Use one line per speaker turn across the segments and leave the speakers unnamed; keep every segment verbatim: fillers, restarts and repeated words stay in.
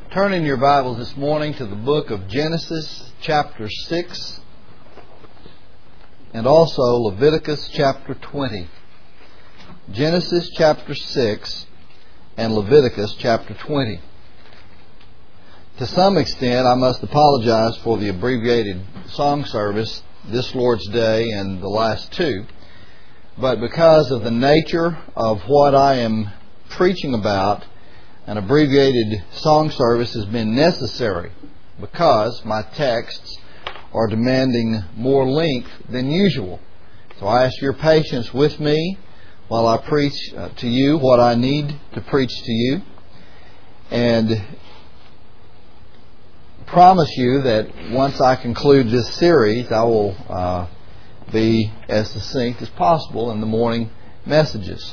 Turn in your Bibles this morning to the book of Genesis chapter six and also Leviticus chapter twenty. Genesis chapter six and Leviticus chapter twenty. To some extent, I must apologize for the abbreviated song service this Lord's Day and the last two, but because of the nature of what I am preaching about, an abbreviated song service has been necessary because my texts are demanding more length than usual. So I ask your patience with me while I preach uh, to you what I need to preach to you, and promise you that once I conclude this series, I will uh, be as succinct as possible in the morning messages.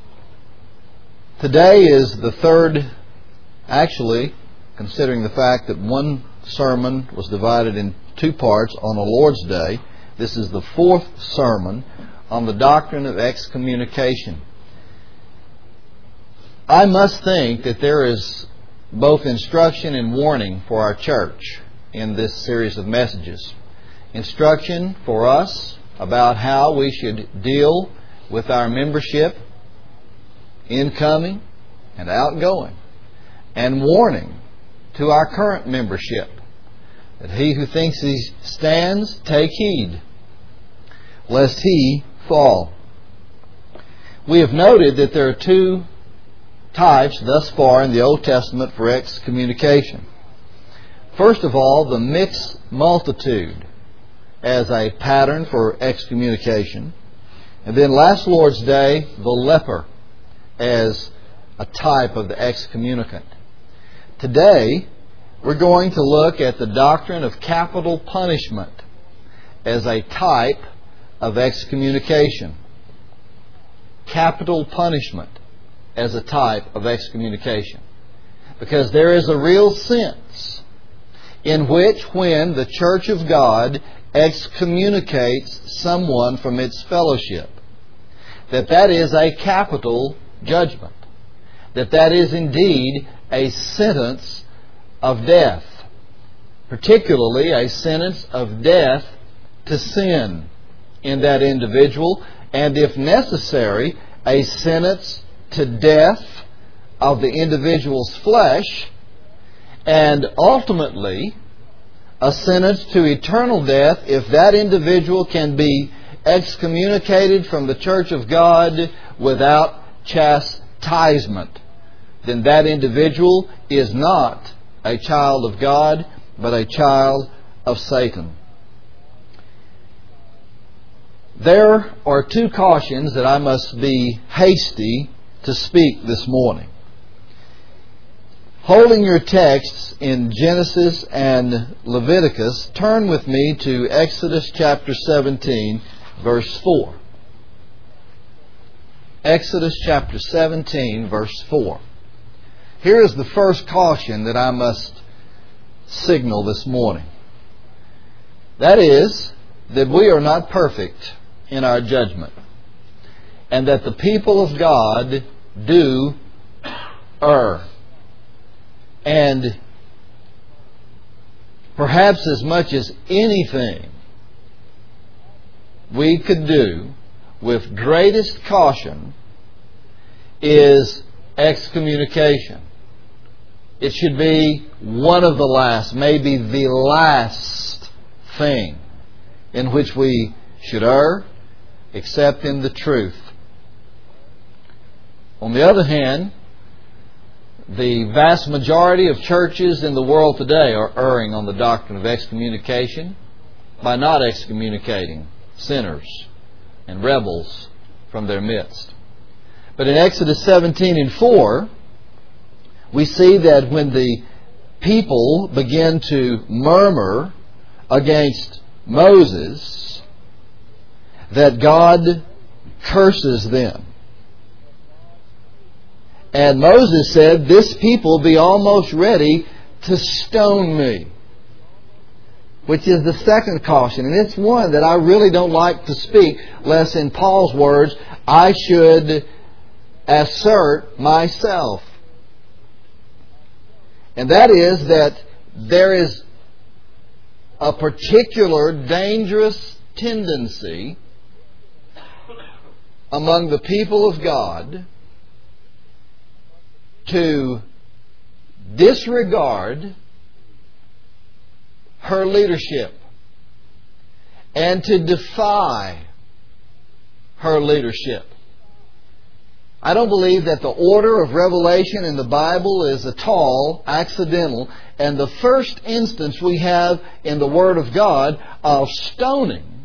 Today is the third, actually, considering the fact that one sermon was divided in two parts on a Lord's Day, this is the fourth sermon on the doctrine of excommunication. I must think that there is both instruction and warning for our church in this series of messages. Instruction for us about how we should deal with our membership, incoming and outgoing, and warning to our current membership that he who thinks he stands, take heed, lest he fall. We have noted that there are two types thus far in the Old Testament for excommunication. First of all, the mixed multitude as a pattern for excommunication, and then last Lord's Day, the leper as a type of the excommunicant. Today, we're going to look at the doctrine of capital punishment as a type of excommunication. Capital punishment as a type of excommunication. Because there is a real sense in which when the Church of God excommunicates someone from its fellowship, that that is a capital judgment. That that is indeed a sentence of death. Particularly a sentence of death to sin in that individual, and if necessary, a sentence to death of the individual's flesh, and ultimately a sentence to eternal death if that individual can be excommunicated from the Church of God without chastisement. Then that individual is not a child of God, but a child of Satan. There are two cautions that I must be hasty to speak this morning. Holding your texts in Genesis and Leviticus, turn with me to Exodus chapter seventeen, verse four. Exodus chapter seventeen, verse four. Here is the first caution that I must signal this morning. That is, that we are not perfect in our judgment, and that the people of God do err. And perhaps as much as anything we could do with greatest caution is excommunication. It should be one of the last, maybe the last thing in which we should err, except in the truth. On the other hand, the vast majority of churches in the world today are erring on the doctrine of excommunication by not excommunicating sinners and rebels from their midst. But in Exodus seventeen and four, we see that when the people begin to murmur against Moses, that God curses them. And Moses said, "This people be almost ready to stone me." Which is the second caution. And it's one that I really don't like to speak, lest in Paul's words, I should assert myself. And that is that there is a particular dangerous tendency among the people of God to disregard her leadership and to defy her leadership. I don't believe that the order of revelation in the Bible is at all accidental, and the first instance we have in the Word of God of stoning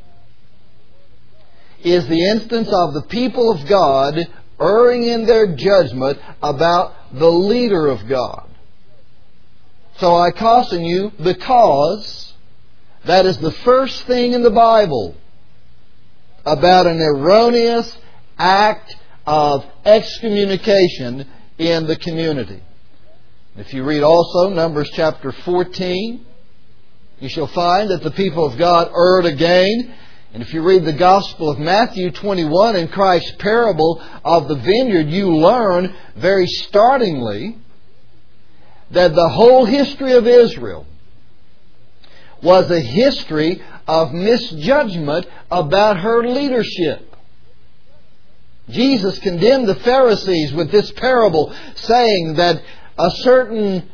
is the instance of the people of God erring in their judgment about the leader of God. So I caution you, because that is the first thing in the Bible about an erroneous act of excommunication in the community. If you read also Numbers chapter fourteen, you shall find that the people of God erred again. And if you read the Gospel of Matthew twenty-one in Christ's parable of the vineyard, you learn very startlingly that the whole history of Israel was a history of misjudgment about her leadership. Jesus condemned the Pharisees with this parable, saying that a certain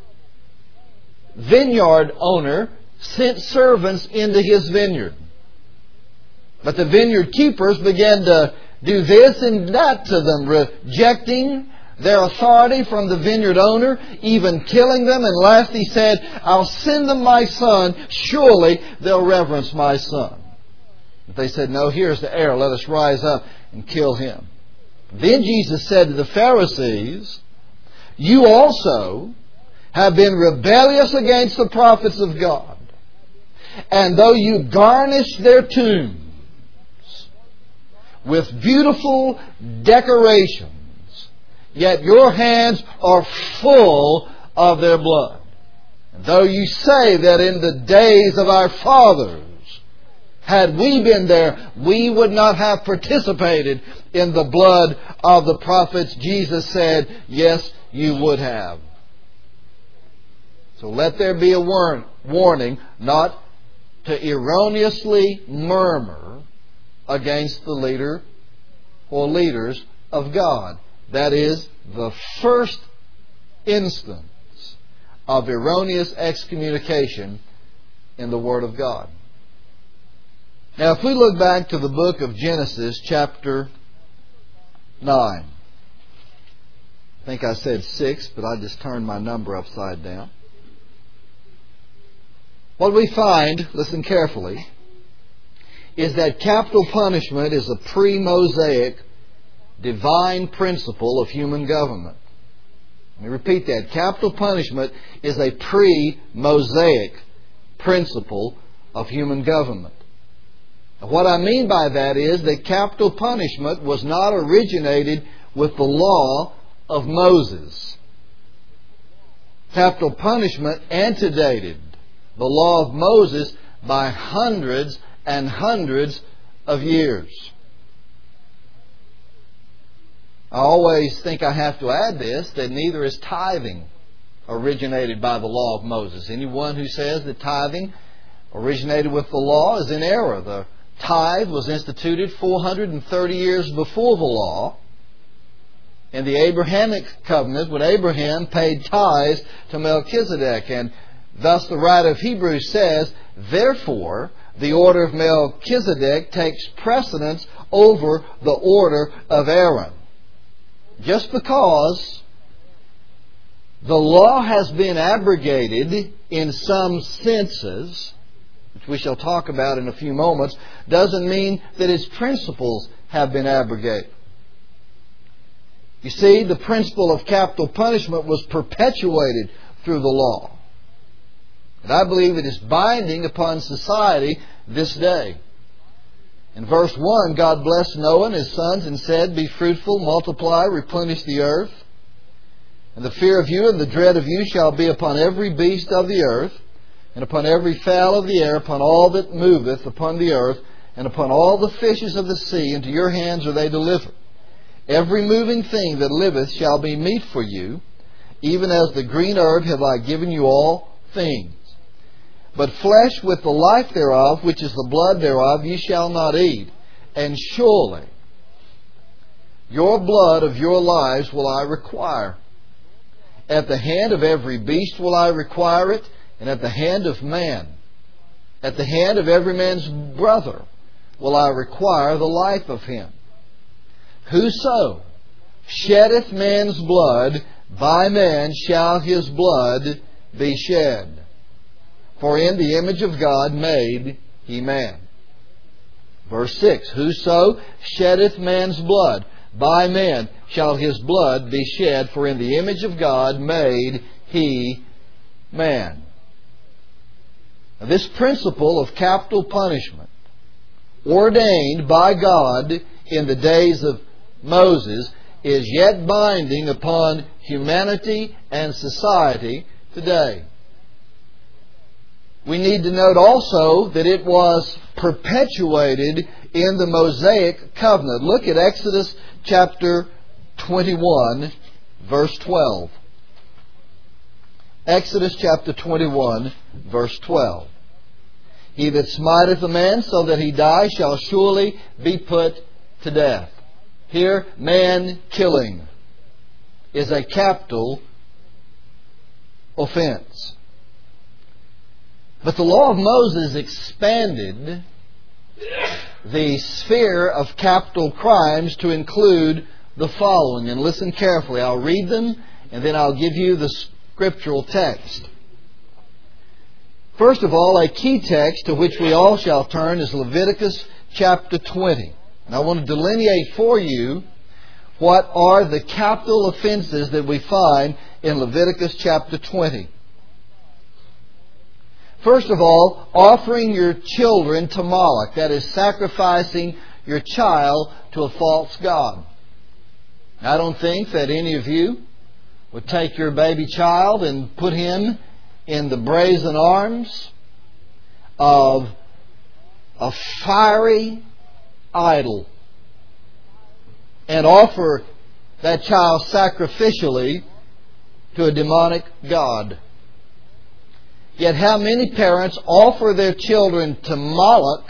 vineyard owner sent servants into his vineyard. But the vineyard keepers began to do this and that to them, rejecting their authority from the vineyard owner, even killing them. And last he said, I'll send them my son. Surely they'll reverence my son. But they said, no, here's the heir. Let us rise up and kill him. Then Jesus said to the Pharisees, you also have been rebellious against the prophets of God. And though you garnish their tombs with beautiful decorations, yet your hands are full of their blood. And though you say that in the days of our fathers, had we been there, we would not have participated in the blood of the prophets, Jesus said, yes, you would have. So let there be a warn- warning not to erroneously murmur against the leader or leaders of God. That is the first instance of erroneous excommunication in the Word of God. Now, if we look back to the book of Genesis, chapter nine. I think I said six, but I just turned my number upside down. What we find, listen carefully, is that capital punishment is a pre-Mosaic divine principle of human government. Let me repeat that. Capital punishment is a pre-Mosaic principle of human government. Now, what I mean by that is that capital punishment was not originated with the law of Moses. Capital punishment antedated the law of Moses by hundreds and hundreds of years. I always think I have to add this, that neither is tithing originated by the law of Moses. Anyone who says that tithing originated with the law is in error. The tithe was instituted four hundred thirty years before the law in the Abrahamic covenant, when Abraham paid tithes to Melchizedek. And thus the writer of Hebrews says, therefore, the order of Melchizedek takes precedence over the order of Aaron. Just because the law has been abrogated in some senses, which we shall talk about in a few moments, doesn't mean that its principles have been abrogated. You see, the principle of capital punishment was perpetuated through the law. And I believe it is binding upon society this day. In verse one, God blessed Noah and his sons and said, be fruitful, multiply, replenish the earth. And the fear of you and the dread of you shall be upon every beast of the earth, and upon every fowl of the air, upon all that moveth upon the earth, and upon all the fishes of the sea. Into your hands are they delivered. Every moving thing that liveth shall be meat for you. even as the green herb have I given you all things. But flesh with the life thereof, which is the blood thereof, ye shall not eat. And surely your blood of your lives will I require. At the hand of every beast will I require it, and at the hand of man, at the hand of every man's brother, will I require the life of him. Whoso sheddeth man's blood, by man shall his blood be shed. For in the image of God made he man. Verse six, whoso sheddeth man's blood, by man shall his blood be shed, for in the image of God made he man. Now, this principle of capital punishment, ordained by God in the days of Moses, is yet binding upon humanity and society today. We need to note also that it was perpetuated in the Mosaic covenant. Look at Exodus chapter twenty-one, verse twelve. Exodus chapter twenty-one, verse twelve. He that smiteth a man so that he die shall surely be put to death. Here, man killing is a capital offense. But the law of Moses expanded the sphere of capital crimes to include the following. And listen carefully. I'll read them and then I'll give you the scriptural text. First of all, a key text to which we all shall turn is Leviticus chapter twenty. And I want to delineate for you what are the capital offenses that we find in Leviticus chapter twenty. First of all, offering your children to Moloch. That is, sacrificing your child to a false god. I don't think that any of you would take your baby child and put him in the brazen arms of a fiery idol and offer that child sacrificially to a demonic god. Yet how many parents offer their children to Moloch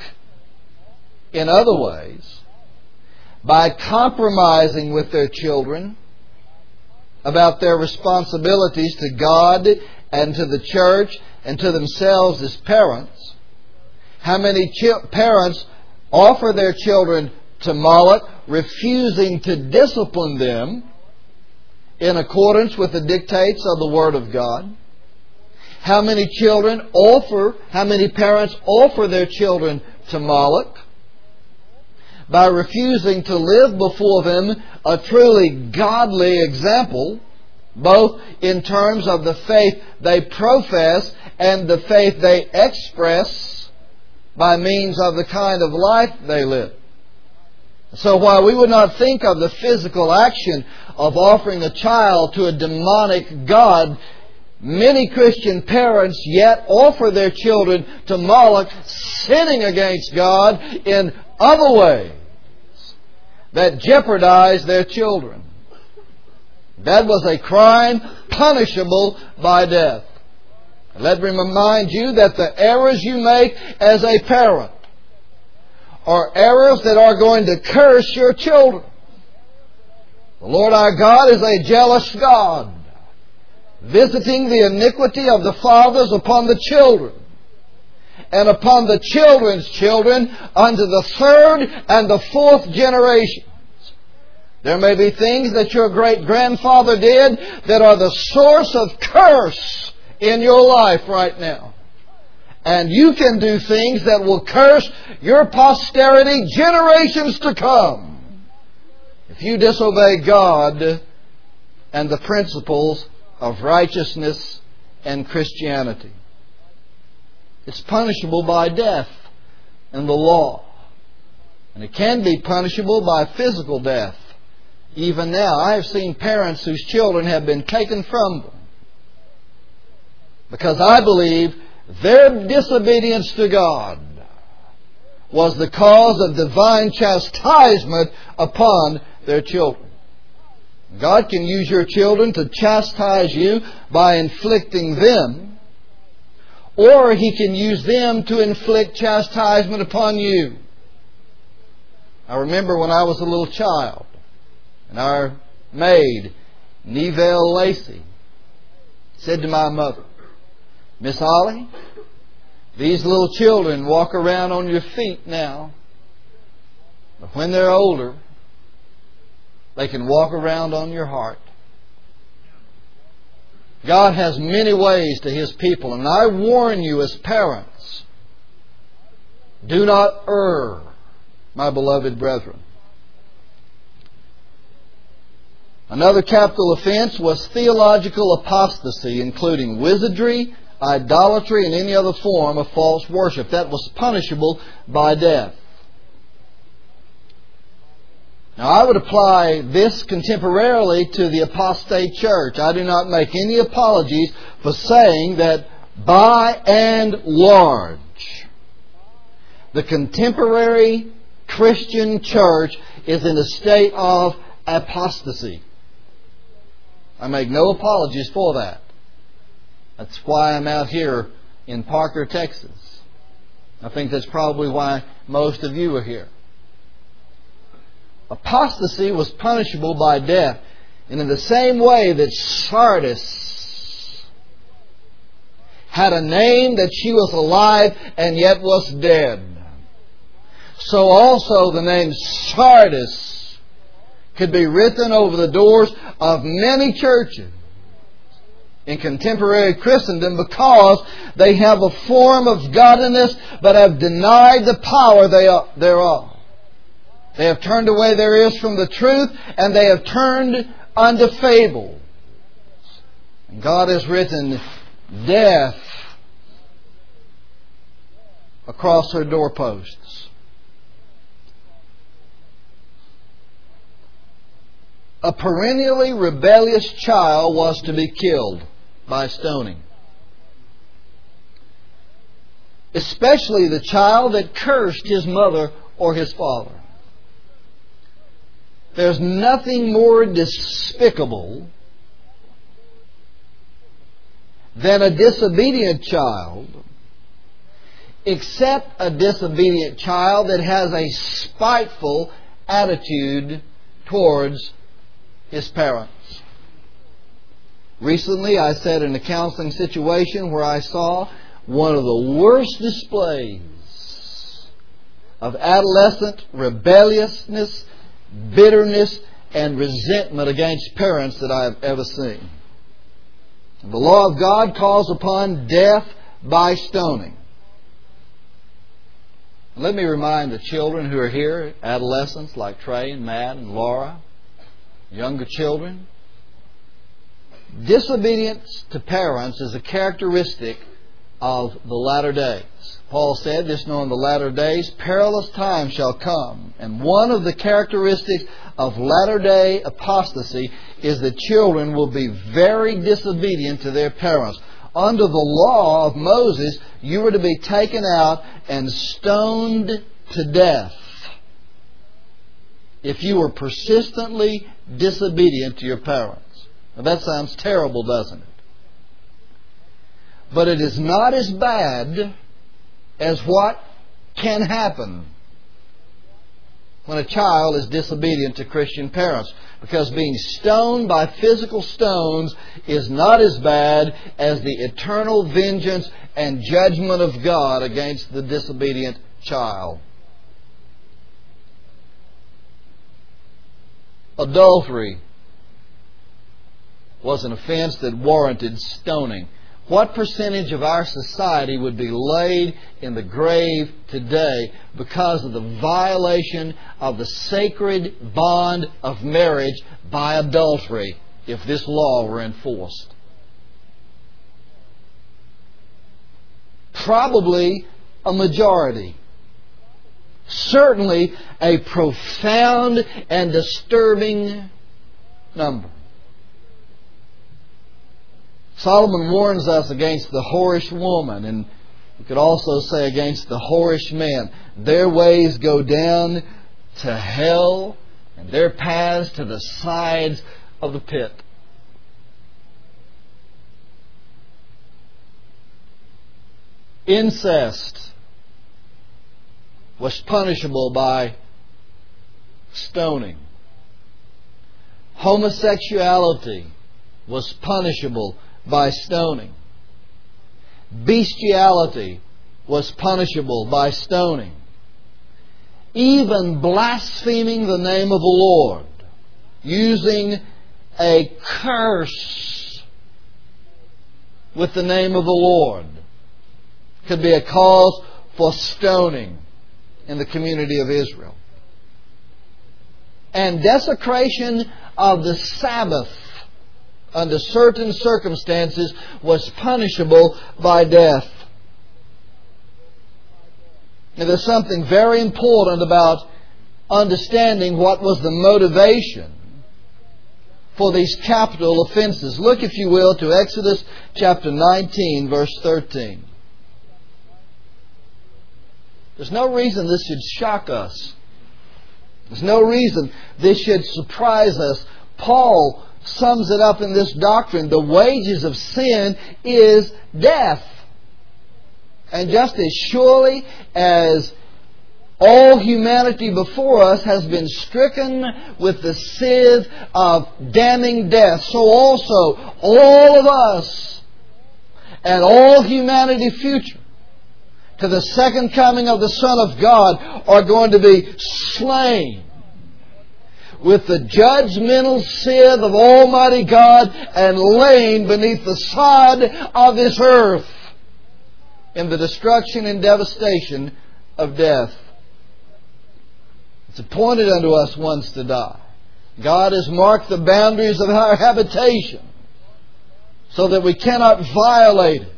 in other ways by compromising with their children about their responsibilities to God and to the church and to themselves as parents? How many ch- parents offer their children to Moloch, refusing to discipline them in accordance with the dictates of the Word of God? How many children offer, how many parents offer their children to Moloch by refusing to live before them a truly godly example, both in terms of the faith they profess and the faith they express by means of the kind of life they live? So while we would not think of the physical action of offering a child to a demonic god, many Christian parents yet offer their children to Moloch, sinning against God in other ways that jeopardize their children. That was a crime punishable by death. Let me remind you that the errors you make as a parent are errors that are going to curse your children. The Lord our God is a jealous God, visiting the iniquity of the fathers upon the children, and upon the children's children unto the third and the fourth generations. There may be things that your great-grandfather did that are the source of curse in your life right now. And you can do things that will curse your posterity generations to come if you disobey God and the principles of righteousness and Christianity. It's punishable by death in the law. And it can be punishable by physical death. Even now, I have seen parents whose children have been taken from them because I believe their disobedience to God was the cause of divine chastisement upon their children. God can use your children to chastise you by inflicting them, or He can use them to inflict chastisement upon you. I remember when I was a little child, and our maid, Neville Lacey, said to my mother, "Miss Holly, these little children walk around on your feet now, but when they're older, they can walk around on your heart." God has many ways to His people, and I warn you as parents, do not err, my beloved brethren. Another capital offense was theological apostasy, including wizardry, idolatry, and any other form of false worship. That was punishable by death. Now, I would apply this contemporarily to the apostate church. I do not make any apologies for saying that by and large, the contemporary Christian church is in a state of apostasy. I make no apologies for that. That's why I'm out here in Parker, Texas. I think that's probably why most of you are here. Apostasy was punishable by death. And in the same way that Sardis had a name that she was alive and yet was dead, so also the name Sardis could be written over the doors of many churches in contemporary Christendom because they have a form of godliness but have denied the power thereof. They have turned away their ears from the truth, and they have turned unto fables. And God has written death across her doorposts. A perennially rebellious child was to be killed by stoning. Especially the child that cursed his mother or his father. There's nothing more despicable than a disobedient child, except a disobedient child that has a spiteful attitude towards his parents. Recently, I sat in a counseling situation where I saw one of the worst displays of adolescent rebelliousness, bitterness, and resentment against parents that I have ever seen. The law of God calls upon death by stoning. Let me remind the children who are here, adolescents like Trey and Matt and Laura, younger children, disobedience to parents is a characteristic of the latter days. Paul said, "This knowing the latter days, perilous times shall come." And one of the characteristics of latter day apostasy is that children will be very disobedient to their parents. Under the law of Moses, you were to be taken out and stoned to death if you were persistently disobedient to your parents. Now that sounds terrible, doesn't it? But it is not as bad as what can happen when a child is disobedient to Christian parents. Because being stoned by physical stones is not as bad as the eternal vengeance and judgment of God against the disobedient child. Adultery was an offense that warranted stoning. What percentage of our society would be laid in the grave today because of the violation of the sacred bond of marriage by adultery if this law were enforced? Probably a majority. Certainly a profound and disturbing number. Solomon warns us against the whorish woman, and we could also say against the whorish man. Their ways go down to hell, and their paths to the sides of the pit. Incest was punishable by stoning. Homosexuality was punishable by stoning. Bestiality was punishable by stoning. Even blaspheming the name of the Lord, using a curse with the name of the Lord, could be a cause for stoning in the community of Israel. And desecration of the Sabbath under certain circumstances was punishable by death. And there's something very important about understanding what was the motivation for these capital offenses. Look, if you will, to Exodus chapter nineteen, verse thirteen. There's no reason this should shock us. There's no reason this should surprise us. Paul sums it up in this doctrine. The wages of sin is death. And just as surely as all humanity before us has been stricken with the scythe of damning death, so also all of us and all humanity future to the second coming of the Son of God are going to be slain with the judgmental scythe of Almighty God and laid beneath the sod of this earth in the destruction and devastation of death. It's appointed unto us once to die. God has marked the boundaries of our habitation so that we cannot violate it.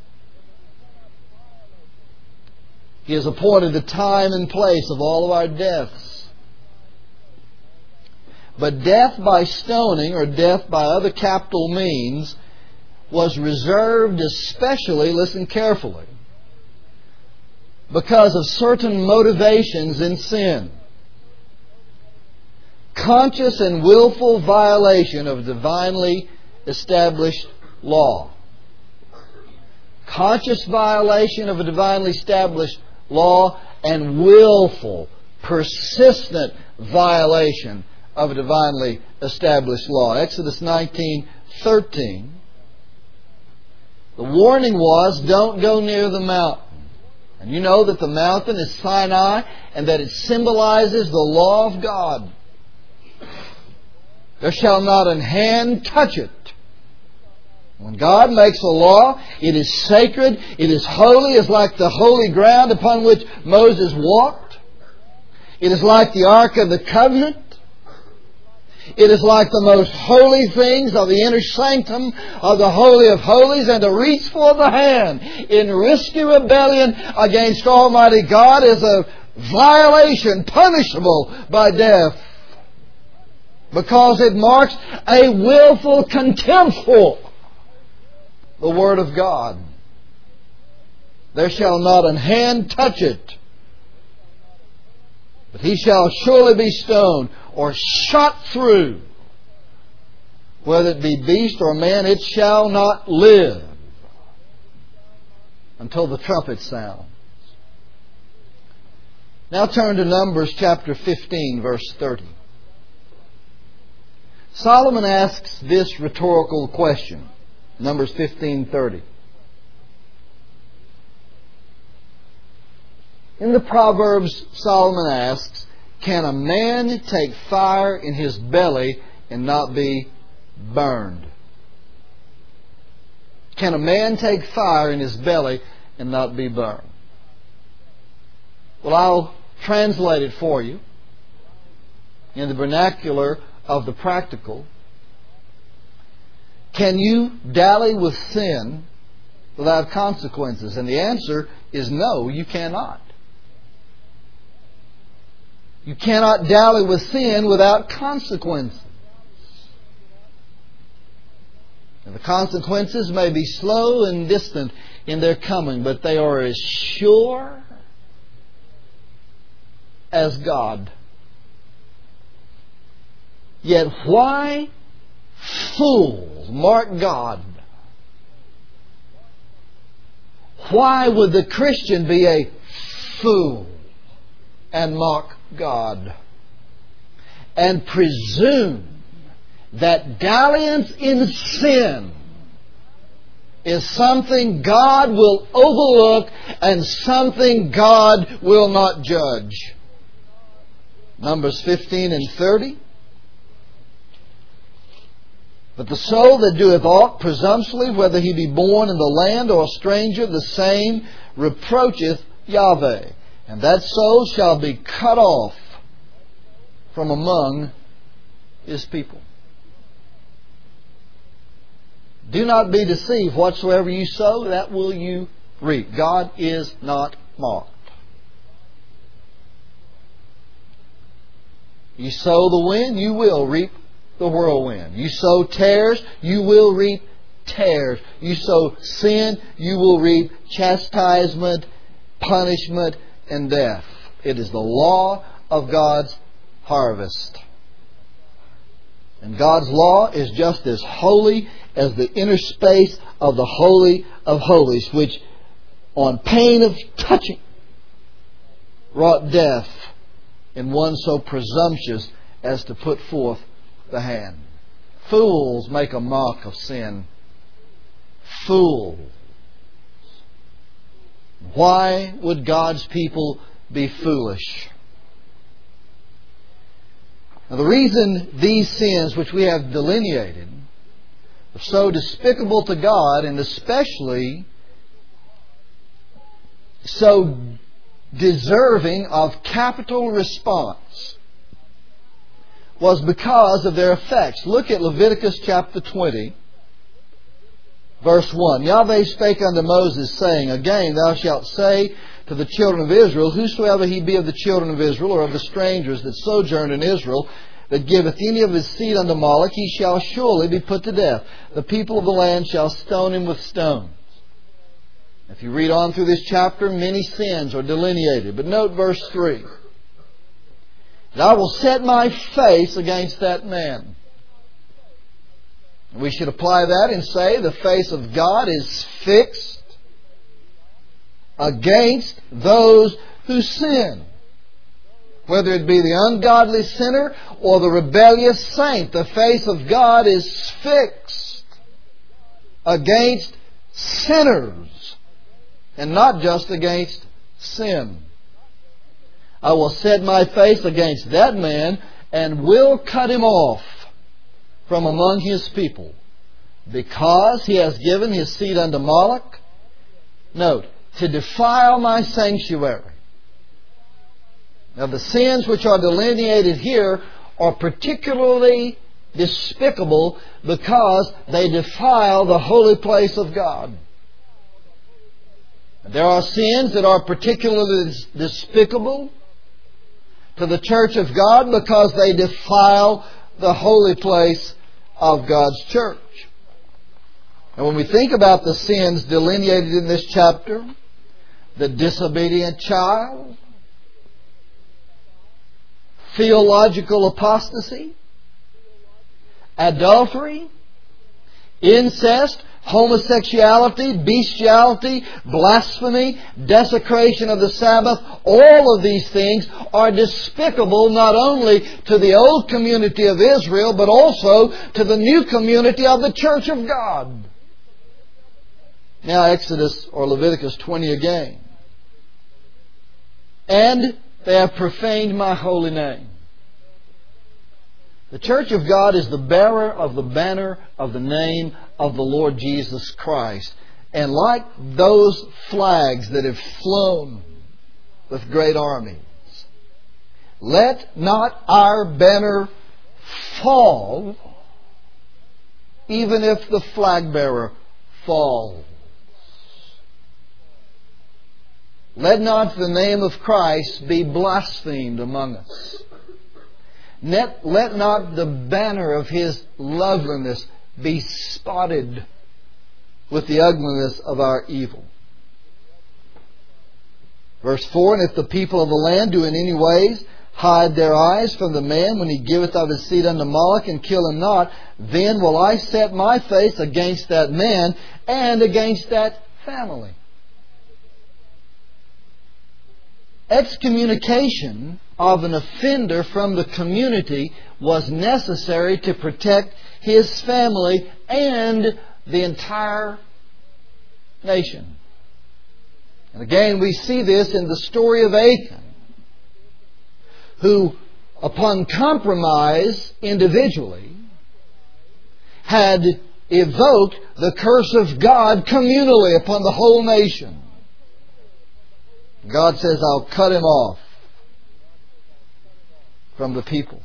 He has appointed the time and place of all of our deaths. But death by stoning or death by other capital means was reserved especially, listen carefully, because of certain motivations in sin. Conscious and willful violation of divinely established law. Conscious violation of a divinely established law and willful, persistent violation of a divinely established law. Exodus nineteen thirteen. The warning was, don't go near the mountain. And you know that the mountain is Sinai and that it symbolizes the law of God. There shall not an hand touch it. When God makes a law, it is sacred, it is holy, it is like the holy ground upon which Moses walked. It is like the Ark of the Covenant. It is like the most holy things of the inner sanctum of the Holy of Holies, and to reach for the hand in risky rebellion against Almighty God is a violation punishable by death, because it marks a willful contempt for the Word of God. There shall not an hand touch it, but he shall surely be stoned or shot through. Whether it be beast or man, it shall not live until the trumpet sounds. Now turn to Numbers chapter fifteen, verse thirty. Solomon asks this rhetorical question. Numbers fifteen thirty. In the Proverbs, Solomon asks, can a man take fire in his belly and not be burned? Can a man take fire in his belly and not be burned? Well, I'll translate it for you in the vernacular of the practical. Can you dally with sin without consequences? And the answer is no, you cannot. You cannot dally with sin without consequences. And the consequences may be slow and distant in their coming, but they are as sure as God. Yet why fools. Mark God. Why would the Christian be a fool and mock God and presume that dalliance in sin is something God will overlook and something God will not judge? Numbers fifteen and thirty. But the soul that doeth aught presumptuously, whether he be born in the land or a stranger, the same reproacheth Yahweh. And that soul shall be cut off from among His people. Do not be deceived. Whatsoever you sow, that will you reap. God is not mocked. You sow the wind, you will reap the whirlwind. You sow tares, you will reap tares. You sow sin, you will reap chastisement, punishment, and death. It is the law of God's harvest. And God's law is just as holy as the inner space of the Holy of Holies, which on pain of touching wrought death in one so presumptuous as to put forth the hand. Fools make a mock of sin. Fools. Why would God's people be foolish? Now, the reason these sins which we have delineated are so despicable to God, and especially so deserving of capital response, was because of their effects. Look at Leviticus chapter twenty, verse one. Yahweh spake unto Moses, saying, Again thou shalt say to the children of Israel, Whosoever he be of the children of Israel, or of the strangers that sojourn in Israel, that giveth any of his seed unto Moloch, he shall surely be put to death. The people of the land shall stone him with stones. If you read on through this chapter, many sins are delineated. But note verse three. And I will set my face against that man. We should apply that and say the face of God is fixed against those who sin. Whether it be the ungodly sinner or the rebellious saint, the face of God is fixed against sinners and not just against sin. I will set my face against that man and will cut him off from among his people, because he has given his seed unto Moloch. Note, to defile my sanctuary. Now, the sins which are delineated here are particularly despicable because they defile the holy place of God. There are sins that are particularly despicable to the church of God because they defile the holy place of God's church. And when we think about the sins delineated in this chapter, the disobedient child, theological apostasy, adultery, incest, homosexuality, bestiality, blasphemy, desecration of the Sabbath, all of these things are despicable not only to the old community of Israel, but also to the new community of the church of God. Now Exodus or Leviticus twenty again. And they have profaned my holy name. The church of God is the bearer of the banner of the name of the Lord Jesus Christ. And like those flags that have flown with great armies, let not our banner fall, even if the flag bearer falls. Let not the name of Christ be blasphemed among us. Let, let not the banner of His loveliness be spotted with the ugliness of our evil. Verse four, and if the people of the land do in any ways hide their eyes from the man when he giveth of his seed unto Moloch, and kill him not, then will I set my face against that man and against that family. Excommunication of an offender from the community was necessary to protect his family and the entire nation. And again, we see this in the story of Achan, who, upon compromise individually, had evoked the curse of God communally upon the whole nation. God says, I'll cut him off from the people.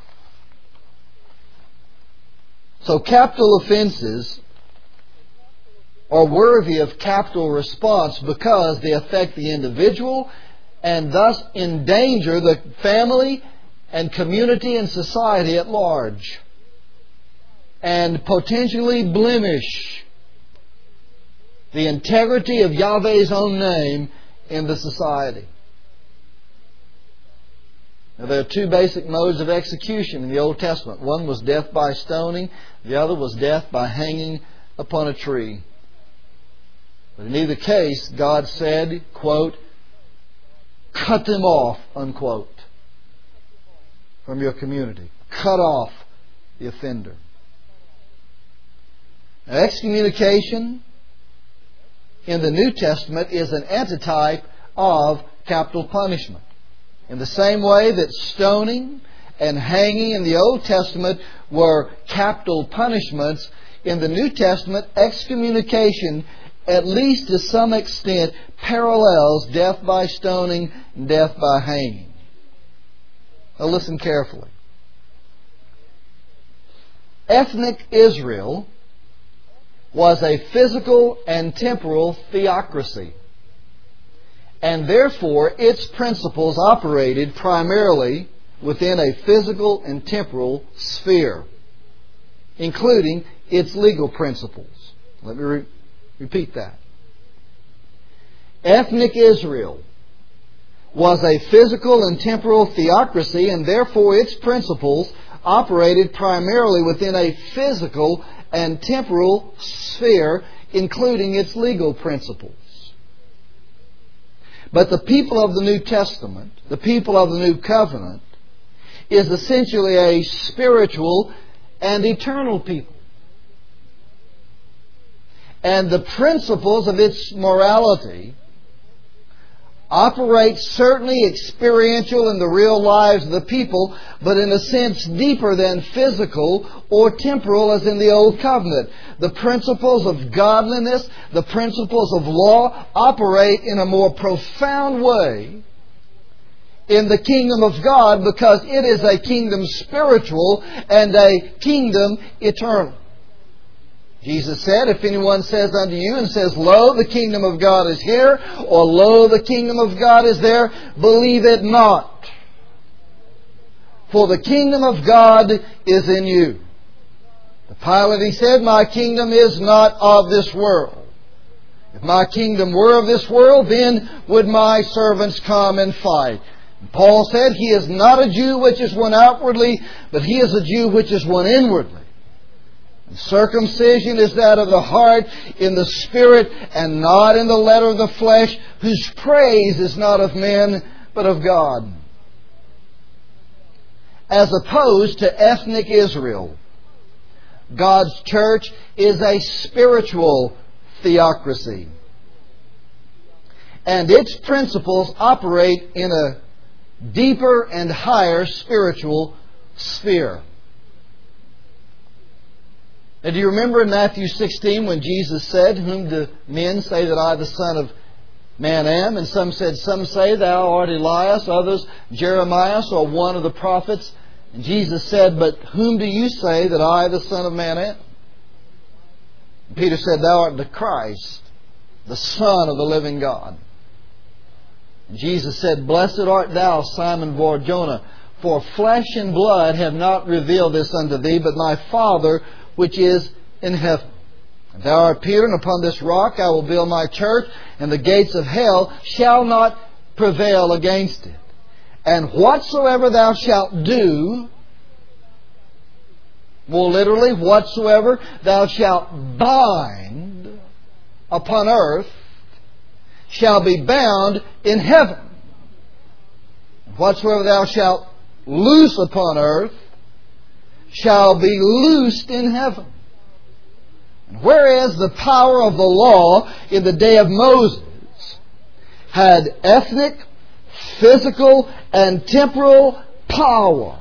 So capital offenses are worthy of capital response because they affect the individual and thus endanger the family and community and society at large, and potentially blemish the integrity of Yahweh's own name in the society. Now, there are two basic modes of execution in the Old Testament. One was death by stoning. The other was death by hanging upon a tree. But in either case, God said, quote, cut them off, unquote, from your community. Cut off the offender. Now, excommunication in the New Testament is an antitype of capital punishment. In the same way that stoning and hanging in the Old Testament were capital punishments, in the New Testament, excommunication, at least to some extent, parallels death by stoning and death by hanging. Now listen carefully. Ethnic Israel was a physical and temporal theocracy, and therefore its principles operated primarily within a physical and temporal sphere, including its legal principles. Let me re- repeat that. Ethnic Israel was a physical and temporal theocracy, and therefore its principles operated primarily within a physical and temporal sphere, including its legal principles. But the people of the New Testament, the people of the New Covenant, is essentially a spiritual and eternal people. And the principles of its morality operate certainly experiential in the real lives of the people, but in a sense deeper than physical or temporal as in the Old Covenant. The principles of godliness, the principles of law operate in a more profound way in the kingdom of God, because it is a kingdom spiritual and a kingdom eternal. Jesus said, if anyone says unto you and says, lo, the kingdom of God is here, or lo, the kingdom of God is there, believe it not. For the kingdom of God is in you. To Pilate he said, my kingdom is not of this world. If my kingdom were of this world, then would my servants come and fight. And Paul said, he is not a Jew which is one outwardly, but he is a Jew which is one inwardly. And circumcision is that of the heart in the spirit and not in the letter of the flesh, whose praise is not of men but of God. As opposed to ethnic Israel, God's church is a spiritual theocracy. And its principles operate in a deeper and higher spiritual sphere. Now, do you remember in Matthew sixteen when Jesus said, whom do men say that I, the Son of Man, am? And some said, some say thou art Elias, others Jeremiah, or one of the prophets. And Jesus said, but whom do you say that I, the Son of Man, am? And Peter said, thou art the Christ, the Son of the living God. And Jesus said, blessed art thou, Simon Bar-Jonah, for flesh and blood have not revealed this unto thee, but my Father which is in heaven. And thou art Peter, and upon this rock I will build my church, and the gates of hell shall not prevail against it. And whatsoever thou shalt do, more literally, whatsoever thou shalt bind upon earth shall be bound in heaven. Whatsoever thou shalt loose upon earth shall be loosed in heaven. And whereas the power of the law in the day of Moses had ethnic, physical, and temporal power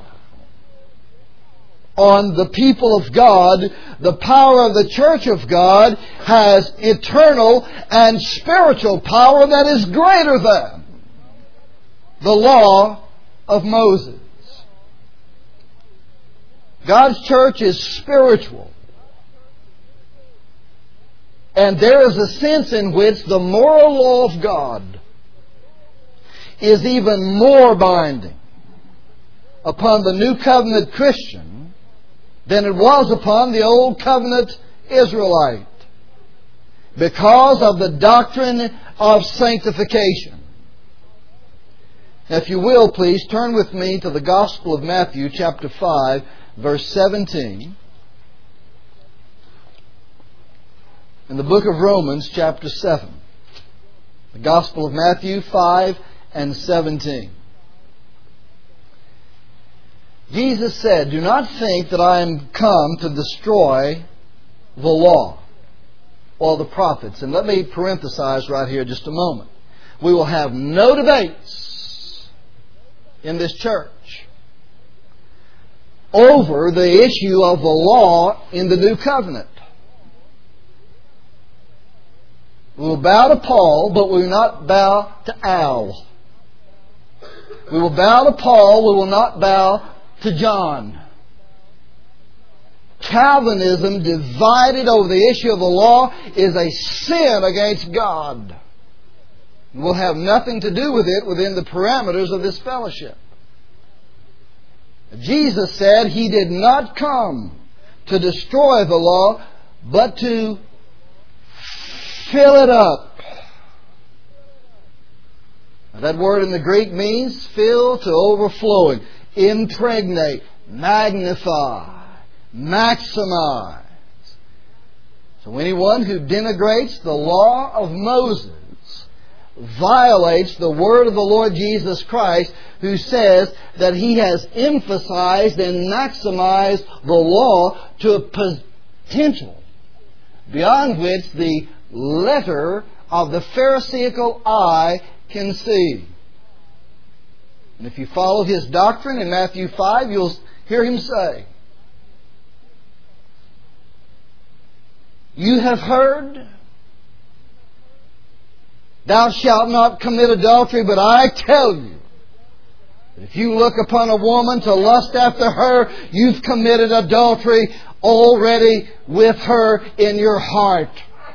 on the people of God, the power of the church of God has eternal and spiritual power that is greater than the law of Moses. God's church is spiritual. And there is a sense in which the moral law of God is even more binding upon the New Covenant Christian than it was upon the Old Covenant Israelite, because of the doctrine of sanctification. Now, if you will, please turn with me to the Gospel of Matthew, chapter five, verse seventeen. In the book of Romans, chapter seven. The Gospel of Matthew five and seventeen. Jesus said, "Do not think that I am come to destroy the law or the prophets." And let me parenthesize right here just a moment. We will have no debates in this church over the issue of the law in the New Covenant. We will bow to Paul, but we will not bow to Al. We will bow to Paul, we will not bow to John. Calvinism, divided over the issue of the law, is a sin against God. We'll have nothing to do with it within the parameters of this fellowship. Jesus said He did not come to destroy the law, but to fill it up. That word in the Greek means fill to overflowing, impregnate, magnify, maximize. So anyone who denigrates the law of Moses violates the word of the Lord Jesus Christ, who says that He has emphasized and maximized the law to a potential beyond which the letter of the Pharisaical eye can see. And if you follow his doctrine in Matthew five, you'll hear him say, "You have heard, thou shalt not commit adultery, but I tell you, that if you look upon a woman to lust after her, you've committed adultery already with her in your heart."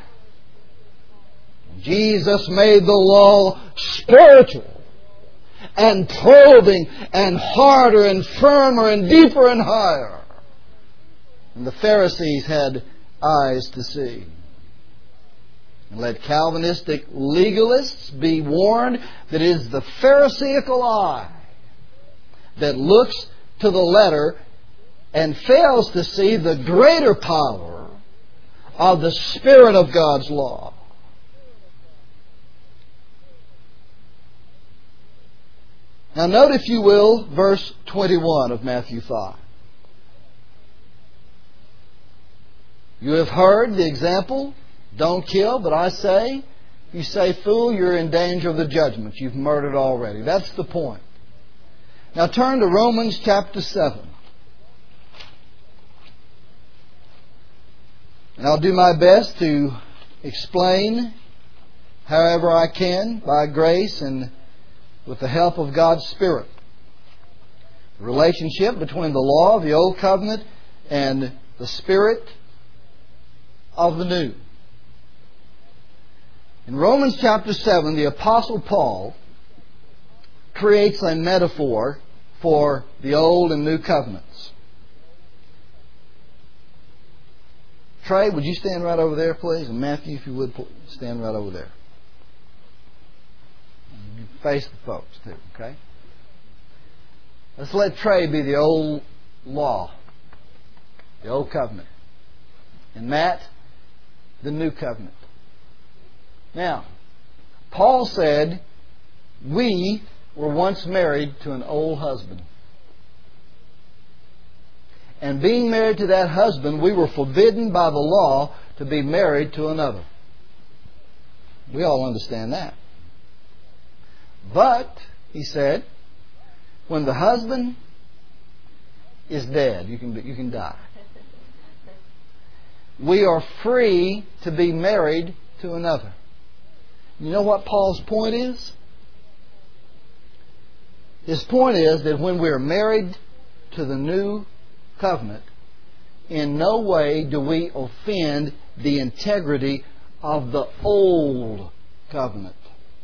Jesus made the law spiritual and probing and harder and firmer and deeper and higher. And the Pharisees had eyes to see. And let Calvinistic legalists be warned that it is the Pharisaical eye that looks to the letter and fails to see the greater power of the Spirit of God's law. Now note, if you will, verse twenty-one of Matthew five. You have heard the example, don't kill, but I say, if you say fool, you're in danger of the judgment. You've murdered already. That's the point. Now turn to Romans chapter seven. And I'll do my best to explain however I can, by grace and with the help of God's Spirit, the relationship between the law of the Old Covenant and the Spirit of the New. In Romans chapter seven, the Apostle Paul creates a metaphor for the Old and New Covenants. Trey, would you stand right over there, please? And Matthew, if you would, stand right over there. You face the folks too, okay?
Let's let Trey be the old law, the old covenant. And Matt, the new covenant. Now, Paul said, we were once married to an old husband. And being married to that husband, we were forbidden by the law to be married to another. We all understand that. But, he said, when the husband is dead, you can, you can die. We are free to be married to another. You know what Paul's point is? His point is that when we are married to the new covenant, in no way do we offend the integrity of the old covenant.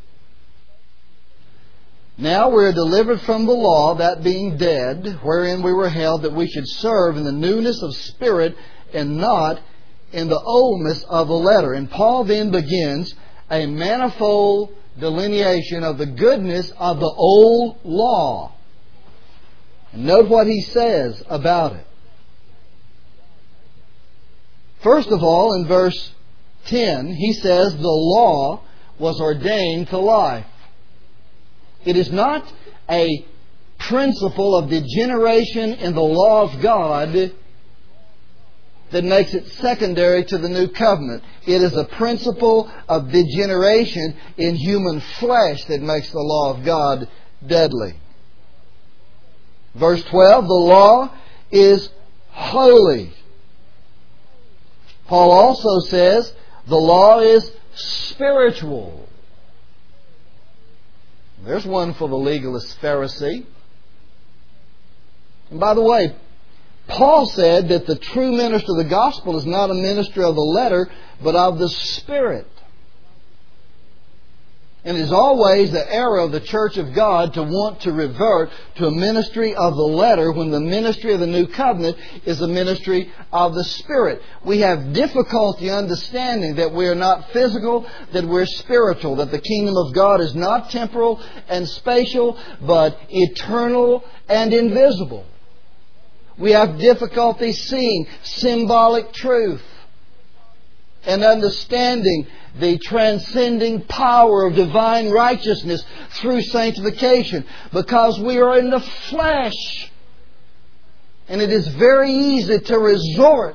Now we are delivered from the law, that being dead, wherein we were held, that we should serve in the newness of spirit and not in the oldness of the letter. And Paul then begins a manifold delineation of the goodness of the old law. And note what he says about it. First of all, in verse ten, he says the law was ordained to life. It is not a principle of degeneration in the law of God that makes it secondary to the new covenant. It is a principle of degeneration in human flesh that makes the law of God deadly. Verse twelve, the law is holy. Paul also says the law is spiritual. There's one for the legalist Pharisee. And by the way, Paul said that the true minister of the gospel is not a minister of the letter, but of the Spirit. And it is always the error of the church of God to want to revert to a ministry of the letter when the ministry of the new covenant is a ministry of the Spirit. We have difficulty understanding that we are not physical, that we're spiritual, that the kingdom of God is not temporal and spatial, but eternal and invisible. We have difficulty seeing symbolic truth and understanding the transcending power of divine righteousness through sanctification, because we are in the flesh. And it is very easy to resort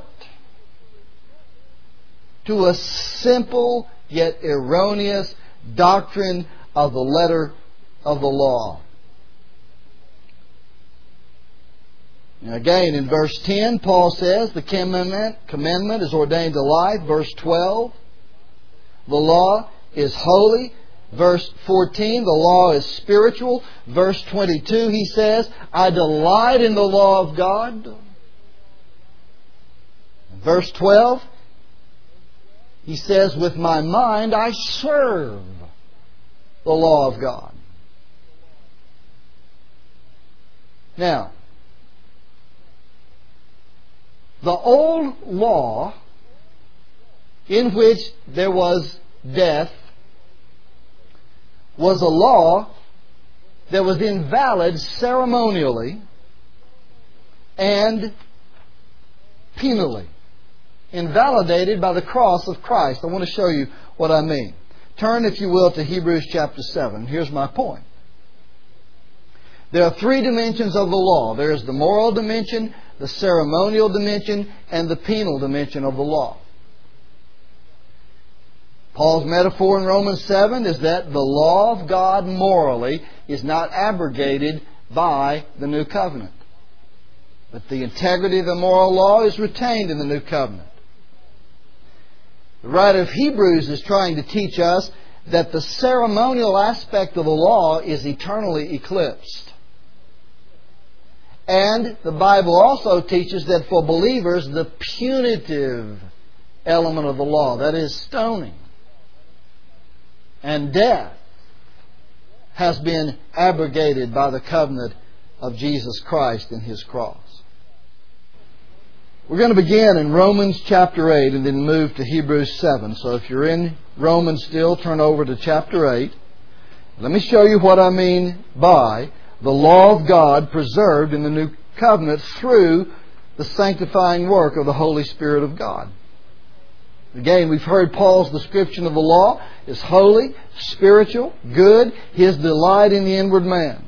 to a simple yet erroneous doctrine of the letter of the law. Now again, in verse ten, Paul says the commandment, commandment is ordained to life. Verse twelve, the law is holy. Verse fourteen, the law is spiritual. Verse twenty-two, he says, I delight in the law of God. Verse twelve, he says, with my mind I serve the law of God. Now, the old law, in which there was death, was a law that was invalid ceremonially and penally. Invalidated by the cross of Christ. I want to show you what I mean. Turn, if you will, to Hebrews chapter seven. Here's my point. There are three dimensions of the law. There is the moral dimension, the ceremonial dimension, and the penal dimension of the law. Paul's metaphor in Romans seven is that the law of God morally is not abrogated by the new covenant. But the integrity of the moral law is retained in the new covenant. The writer of Hebrews is trying to teach us that the ceremonial aspect of the law is eternally eclipsed. And the Bible also teaches that for believers, the punitive element of the law, that is stoning and death, has been abrogated by the covenant of Jesus Christ and His cross. We're going to begin in Romans chapter eight and then move to Hebrews seven. So if you're in Romans still, turn over to chapter eight. Let me show you what I mean by the law of God preserved in the new covenant through the sanctifying work of the Holy Spirit of God. Again, we've heard Paul's description of the law is holy, spiritual, good, his delight in the inward man.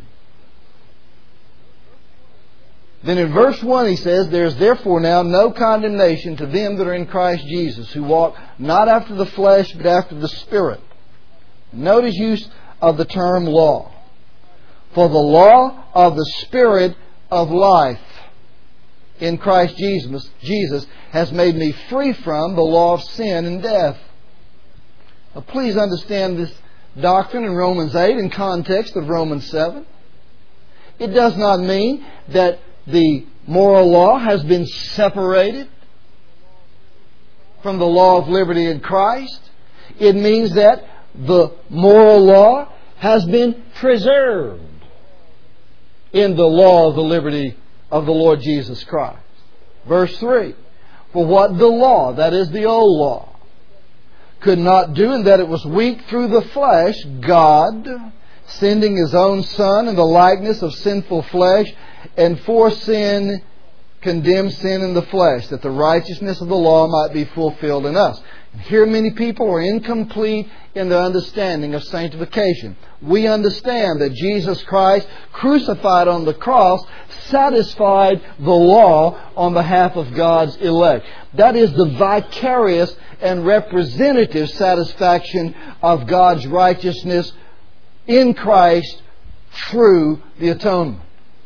Then in verse one he says, "There is therefore now no condemnation to them that are in Christ Jesus, who walk not after the flesh, but after the Spirit." Note his use of the term law. "For the law of the Spirit of life in Christ Jesus, Jesus has made me free from the law of sin and death." Now, please understand this doctrine in Romans eight in context of Romans seven. It does not mean that the moral law has been separated from the law of liberty in Christ. It means that the moral law has been preserved in the law of the liberty of the Lord Jesus Christ. Verse three, "For what the law," that is the old law, "could not do, in that it was weak through the flesh, God, sending His own Son in the likeness of sinful flesh, and for sin condemned sin in the flesh, that the righteousness of the law might be fulfilled in us." And here many people are incomplete in their understanding of sanctification. We understand that Jesus Christ, crucified on the cross, satisfied the law on behalf of God's elect. That is the vicarious and representative satisfaction of God's righteousness in Christ through the atonement.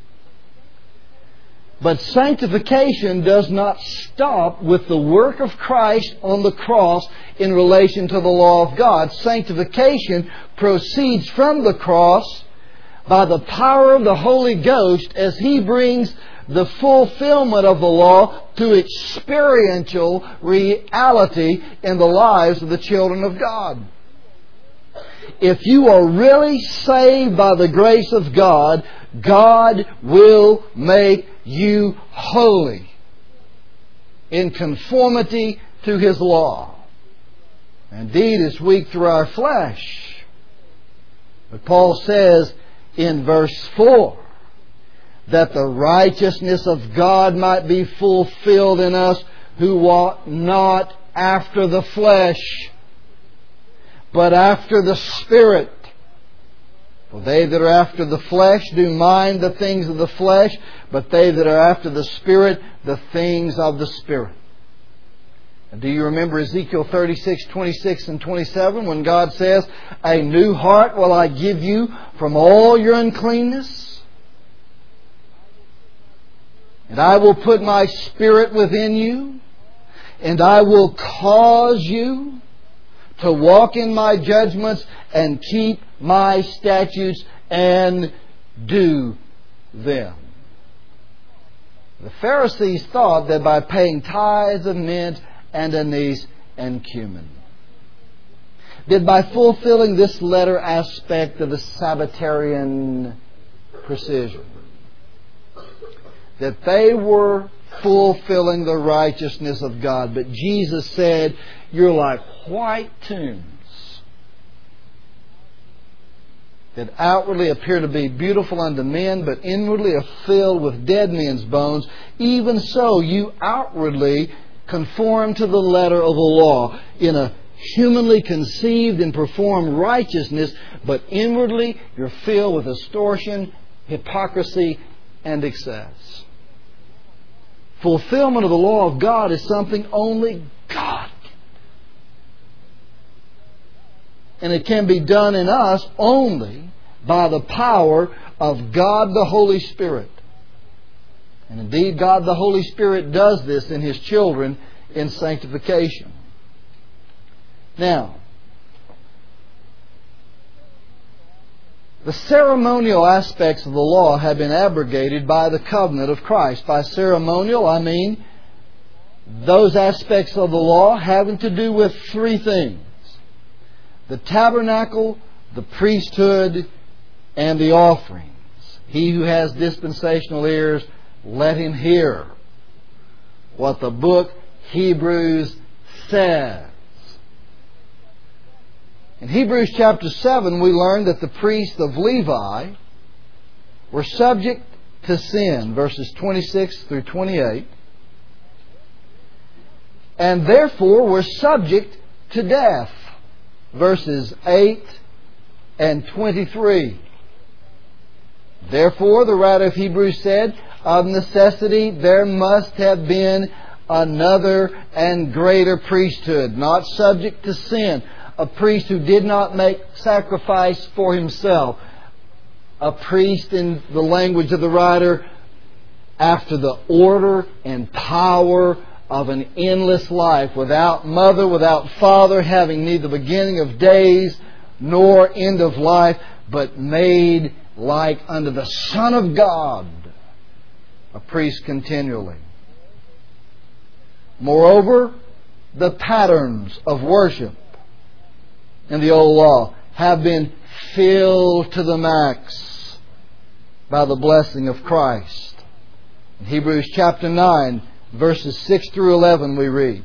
But sanctification does not stop with the work of Christ on the cross in relation to the law of God. Sanctification proceeds from the cross by the power of the Holy Ghost as He brings the fulfillment of the law to experiential reality in the lives of the children of God. If you are really saved by the grace of God, God will make you holy in conformity to His law. Indeed, it's weak through our flesh. But Paul says in verse four that the righteousness of God might be fulfilled in us who walk not after the flesh, but after the Spirit. For they that are after the flesh do mind the things of the flesh, but they that are after the Spirit, the things of the Spirit. And do you remember Ezekiel thirty-six, twenty-six and twenty-seven, when God says, "A new heart will I give you from all your uncleanness, and I will put my Spirit within you, and I will cause you to walk in my judgments and keep my statutes and do them." The Pharisees thought that by paying tithes of mint and anise and cumin, that by fulfilling this latter aspect of the Sabbatarian precision, that they were fulfilling the righteousness of God. But Jesus said, "You're like white tombs that outwardly appear to be beautiful unto men, but inwardly are filled with dead men's bones. Even so, you outwardly conform to the letter of the law in a humanly conceived and performed righteousness, but inwardly you're filled with extortion, hypocrisy, and excess." Fulfillment of the law of God is something only God can do. And it can be done in us only by the power of God the Holy Spirit. And indeed, God the Holy Spirit does this in His children in sanctification. Now, the ceremonial aspects of the law have been abrogated by the covenant of Christ. By ceremonial, I mean those aspects of the law having to do with three things: the tabernacle, the priesthood, and the offerings. He who has dispensational ears, let him hear what the book Hebrews says. In Hebrews chapter seven, we learn that the priest of Levi were subject to sin, verses twenty-six through twenty-eight, and therefore were subject to death, verses eight and twenty-three. Therefore, the writer of Hebrews said, of necessity there must have been another and greater priesthood, not subject to sin, a priest who did not make sacrifice for himself, a priest, in the language of the writer, after the order and power of an endless life, without mother, without father, having neither beginning of days nor end of life, but made like unto the Son of God, a priest continually. Moreover, the patterns of worship in the old law have been filled to the max by the blessing of Christ. In Hebrews chapter nine, verses six through eleven, we read,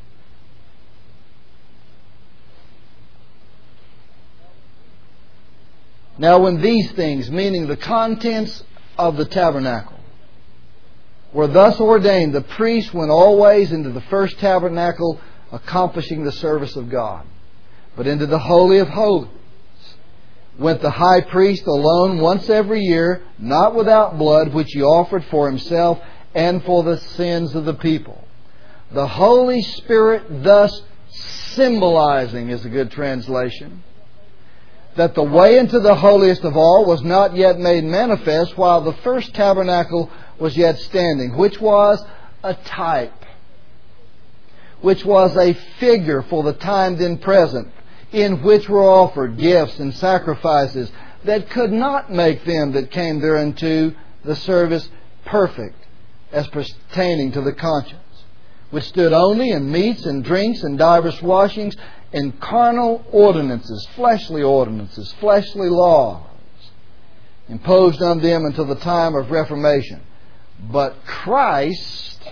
now when these things, meaning the contents of the tabernacle, were thus ordained, the priest went always into the first tabernacle, accomplishing the service of God. But into the Holy of Holies went the high priest alone once every year, not without blood, which he offered for himself and for the sins of the people. The Holy Spirit thus symbolizing, is a good translation, that the way into the holiest of all was not yet made manifest while the first tabernacle was yet standing, which was a type, which was a figure for the time then present, in which were offered gifts and sacrifices that could not make them that came thereunto the service perfect as pertaining to the conscience, which stood only in meats and drinks and divers washings and carnal ordinances, fleshly ordinances, fleshly laws, imposed on them until the time of Reformation. But Christ,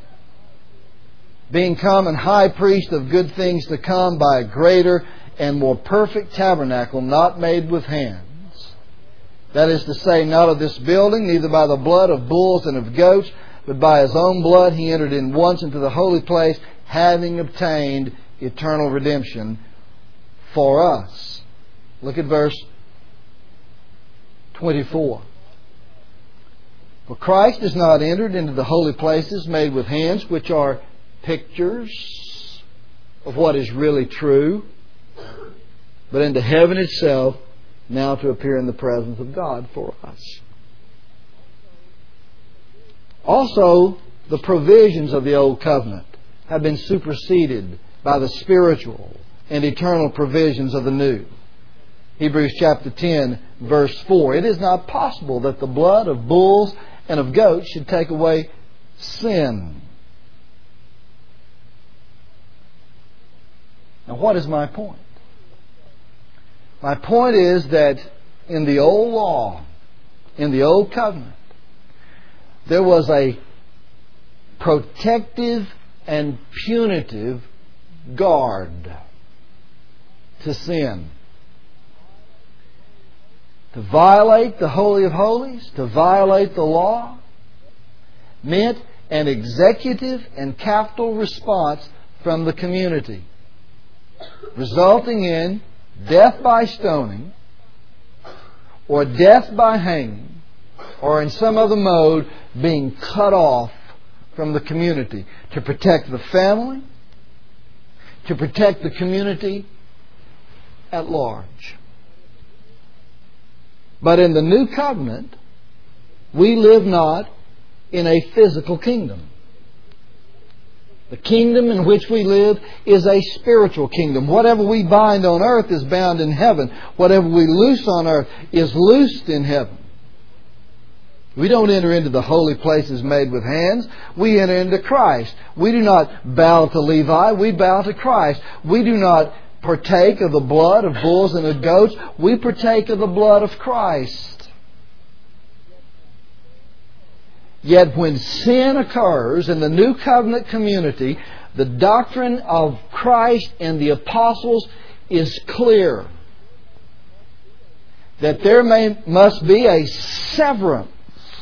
being come and high priest of good things to come by a greater and more perfect tabernacle, not made with hands, that is to say, not of this building, neither by the blood of bulls and of goats, but by His own blood He entered in once into the holy place, having obtained eternal redemption for us. Look at verse twenty-four. For Christ is not entered into the holy places made with hands, which are pictures of what is really true, but into heaven itself, now to appear in the presence of God for us. Also, the provisions of the Old Covenant have been superseded by the spiritual and eternal provisions of the New. Hebrews chapter ten, verse four. It is not possible that the blood of bulls and of goats should take away sin. Now, what is my point? My point is that in the old law, in the old covenant, there was a protective and punitive guard to sin. To violate the Holy of Holies, to violate the law, meant an executive and capital response from the community, resulting in death by stoning, or death by hanging, or in some other mode being cut off from the community, to protect the family, to protect the community at large. But in the New Covenant, we live not in a physical kingdom. The kingdom in which we live is a spiritual kingdom. Whatever we bind on earth is bound in heaven. Whatever we loose on earth is loosed in heaven. We don't enter into the holy places made with hands. We enter into Christ. We do not bow to Levi. We bow to Christ. We do not partake of the blood of bulls and of goats. We partake of the blood of Christ. Yet when sin occurs in the New Covenant community, the doctrine of Christ and the apostles is clear. that there may must be a severance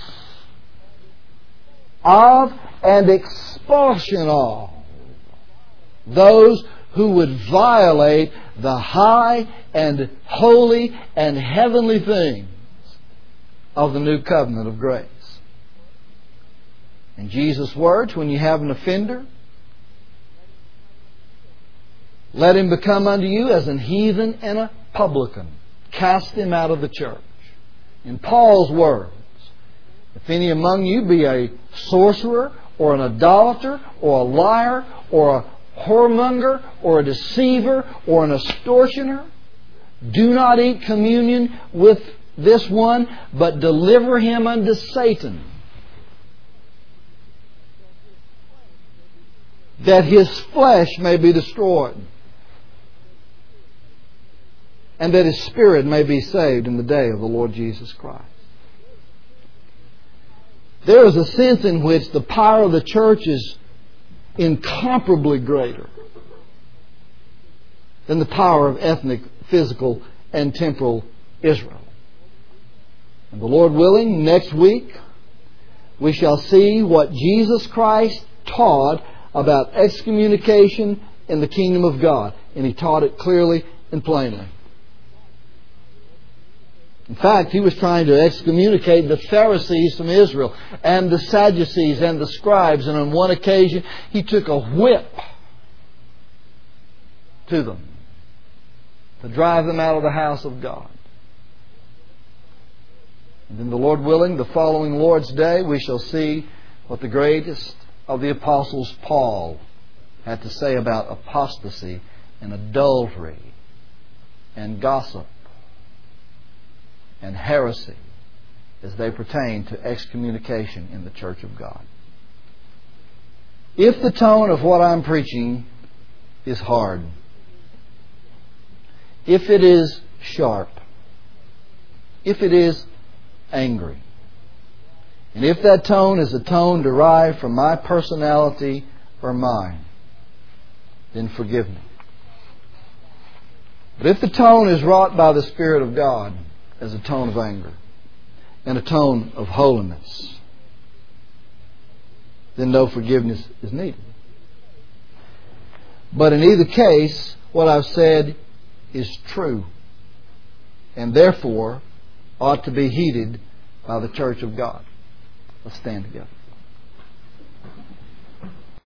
of and expulsion of those who would violate the high and holy and heavenly things of the new covenant of grace. In Jesus' words, when you have an offender, let him become unto you as an heathen and a publican. Cast him out of the church. In Paul's words, if any among you be a sorcerer or an idolater or a liar or a whoremonger or a deceiver or an extortioner, do not eat communion with this one, but deliver him unto Satan, that his flesh may be destroyed, and that his spirit may be saved in the day of the Lord Jesus Christ. There is a sense in which the power of the church is incomparably greater than the power of ethnic, physical, and temporal Israel. And the Lord willing, next week we shall see what Jesus Christ taught about excommunication in the kingdom of God. And He taught it clearly and plainly. In fact, He was trying to excommunicate the Pharisees from Israel and the Sadducees and the scribes. And on one occasion, He took a whip to them to drive them out of the house of God. And then, the Lord willing, the following Lord's Day, we shall see what the greatest of the apostles, Paul, had to say about apostasy and adultery and gossip and heresy as they pertain to excommunication in the church of God. If the tone of what I'm preaching is hard, if it is sharp, if it is angry, and if that tone is a tone derived from my personality or mine, then forgive me. But if the tone is wrought by the Spirit of God as a tone of anger and a tone of holiness, then no forgiveness is needed. But in either case, what I've said is true, and therefore ought to be heeded by the church of God. Let's stand together.